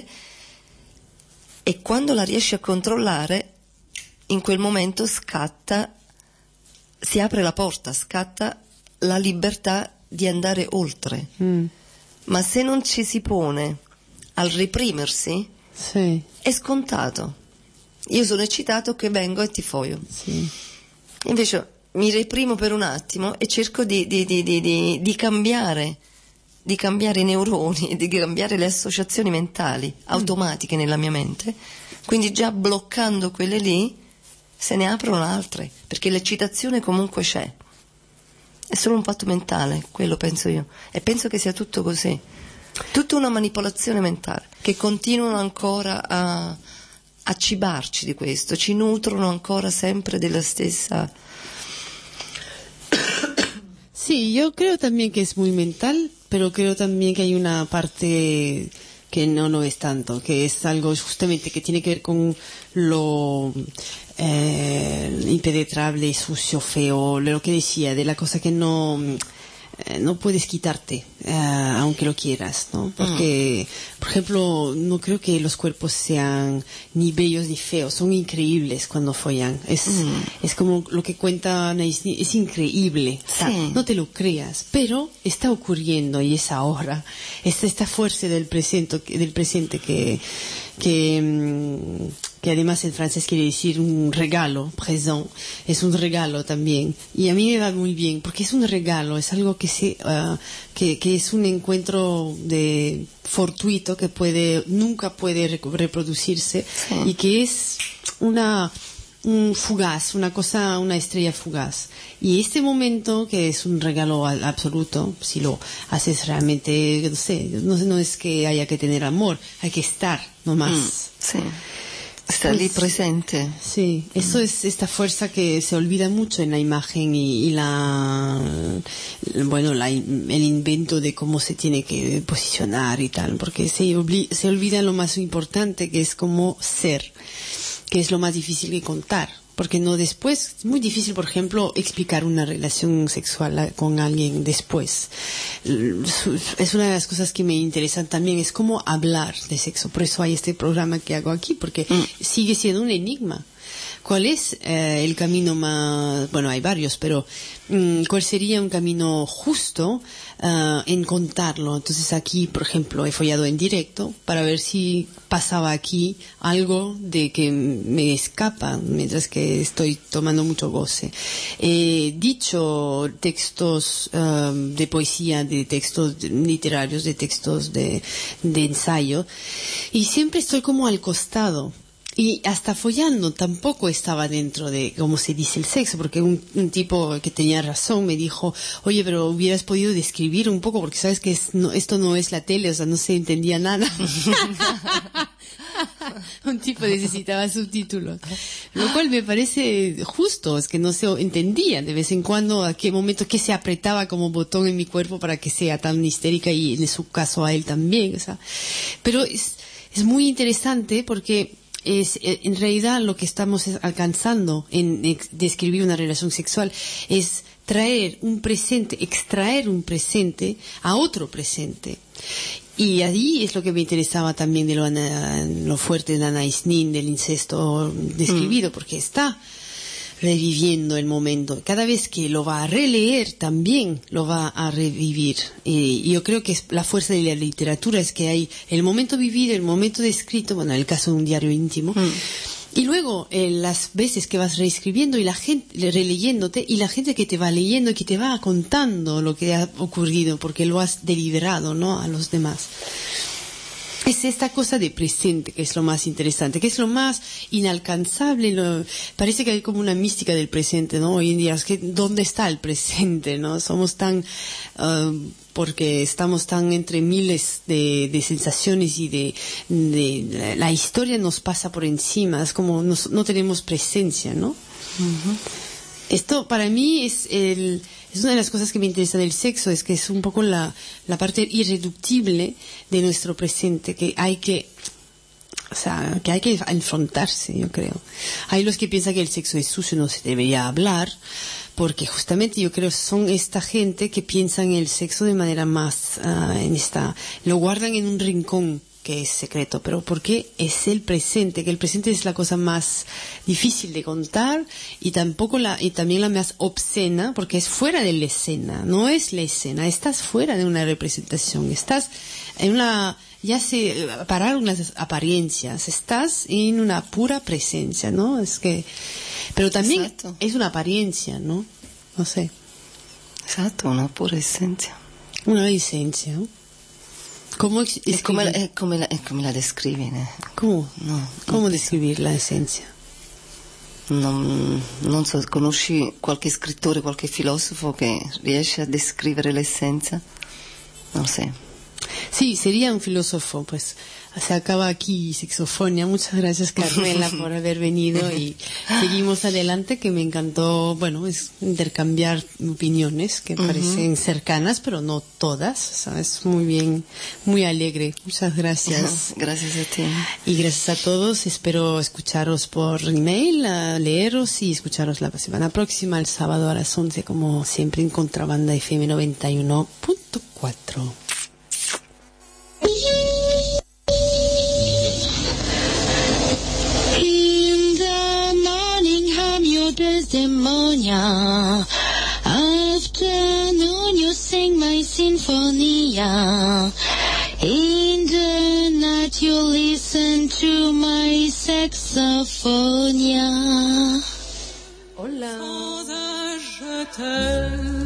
e quando la riesci a controllare, in quel momento scatta, si apre la porta, scatta la libertà di andare oltre. Mm. Ma se non ci si pone al reprimersi, sì. È scontato. Io sono eccitato che vengo e ti foio. Sì. Invece mi reprimo per un attimo e cerco di, di, di, di, di, di cambiare di cambiare i neuroni, di cambiare le associazioni mentali automatiche mm. nella mia mente, quindi già bloccando quelle lì se ne aprono altre, perché l'eccitazione comunque c'è. È solo un fatto mentale, quello penso io, e penso che sia tutto così, tutta una manipolazione mentale, che continuano ancora a, a cibarci di questo, ci nutrono ancora sempre della stessa... Sí, yo creo también que es muy mental, pero creo también que hay una parte que no lo es tanto, que es algo justamente que tiene que ver con lo eh, impenetrable, sucio, feo, lo que decía, de la cosa que no eh, no puedes quitarte, eh, aunque lo quieras, ¿no? Porque, mm. por ejemplo, no creo que los cuerpos sean ni bellos ni feos, son increíbles cuando follan. Es, mm. es como lo que cuenta Naisni, es increíble. O sea, sí. No te lo creas, pero está ocurriendo y es ahora. Es esta fuerza del presente, del presente que, que, que además en francés quiere decir un regalo, présent, es un regalo también. Y a mí me va muy bien, porque es un regalo, es algo que se, uh, que, que es un encuentro de fortuito que puede, nunca puede reproducirse, sí. Y que es una, un fugaz, una cosa, una estrella fugaz. Y este momento, que es un regalo absoluto, si lo haces realmente, no sé, no, no es que haya que tener amor, hay que estar nomás. Mm, sí. Está allí presente. Sí, eso mm. es esta fuerza que se olvida mucho en la imagen y, y la, bueno, la, el invento de cómo se tiene que posicionar y tal, porque se, obli, se olvida lo más importante, que es cómo ser, que es lo más difícil de contar. Porque no después, es muy difícil, por ejemplo, explicar una relación sexual con alguien después. Es una de las cosas que me interesan también, es cómo hablar de sexo. Por eso hay este programa que hago aquí, porque mm. sigue siendo un enigma. ¿Cuál es eh, el camino más...? Bueno, hay varios, pero mm, ¿cuál sería un camino justo uh, en contarlo? Entonces aquí, por ejemplo, he follado en directo para ver si pasaba aquí algo de que me escapa mientras que estoy tomando mucho goce. He dicho textos uh, de poesía, de textos literarios, de textos de, de ensayo, y siempre estoy como al costado. Y hasta follando tampoco estaba dentro de cómo se dice el sexo, porque un, un tipo que tenía razón me dijo, oye, pero hubieras podido describir un poco, porque sabes que es, no, esto no es la tele, o sea, no se entendía nada. un tipo necesitaba subtítulos. Lo cual me parece justo, es que no se entendía de vez en cuando a qué momento qué se apretaba como botón en mi cuerpo para que sea tan histérica y en su caso a él también. O sea, pero es, es muy interesante porque es en realidad lo que estamos alcanzando en describir una relación sexual es traer un presente, extraer un presente a otro presente. Y ahí es lo que me interesaba también de lo, lo fuerte de Anais Nin, del incesto describido, mm. porque está reviviendo el momento. Cada vez que lo va a releer, también lo va a revivir. Y yo creo que es la fuerza de la literatura es que hay el momento vivido, el momento descrito, bueno, en el caso de un diario íntimo, mm. y luego eh, las veces que vas reescribiendo y la gente releyéndote y la gente que te va leyendo y que te va contando lo que ha ocurrido porque lo has deliberado, ¿no?, a los demás. Es esta cosa de presente que es lo más interesante, que es lo más inalcanzable. Lo, parece que hay como una mística del presente, ¿no? Hoy en día es que ¿dónde está el presente, no? Somos tan uh, porque estamos tan entre miles de, de sensaciones y de, de la historia nos pasa por encima, es como nos, no tenemos presencia, ¿no? Uh-huh. Esto para mí es el es una de las cosas que me interesa del sexo, es que es un poco la, la parte irreductible de nuestro presente, que hay que, o sea, que hay que enfrentarse, yo creo. Hay los que piensan que el sexo es sucio, no se debería hablar, porque justamente yo creo son esta gente que piensa en el sexo de manera más, uh, en esta, lo guardan en un rincón que es secreto, pero porque es el presente, que el presente es la cosa más difícil de contar y tampoco la y también la más obscena, porque es fuera de la escena, no es la escena, estás fuera de una representación, estás en una, ya se pararon las apariencias, estás en una pura presencia, ¿no? Es que, pero también Exacto. es una apariencia, ¿no? No sé. Exacto, una pura esencia. Una esencia, ¿no? ¿Cómo es, es come, è come, la, è come la descrivi? Eh? ¿Cómo? No, ¿Cómo describir la esencia? Non, non so, conosci qualche scrittore, qualche filosofo che riesce a descrivere l'essenza? Non sé. Sí, sería un filósofo, pues se acaba aquí Sexofonia. Muchas gracias, Carmela, por haber venido y seguimos adelante, que me encantó, bueno, es intercambiar opiniones que uh-huh. parecen cercanas, pero no todas, o sea, es muy bien, muy alegre. Muchas gracias. Uh-huh. Gracias a ti. Y gracias a todos, espero escucharos por email, a leeros y escucharos la semana próxima, el sábado a las once, como siempre, en Contrabanda F M noventa y uno punto cuatro. Desdemonia. Afternoon you sing my sinfonia. In the night you listen to my saxophonia. Hola. Sans un je t'aime.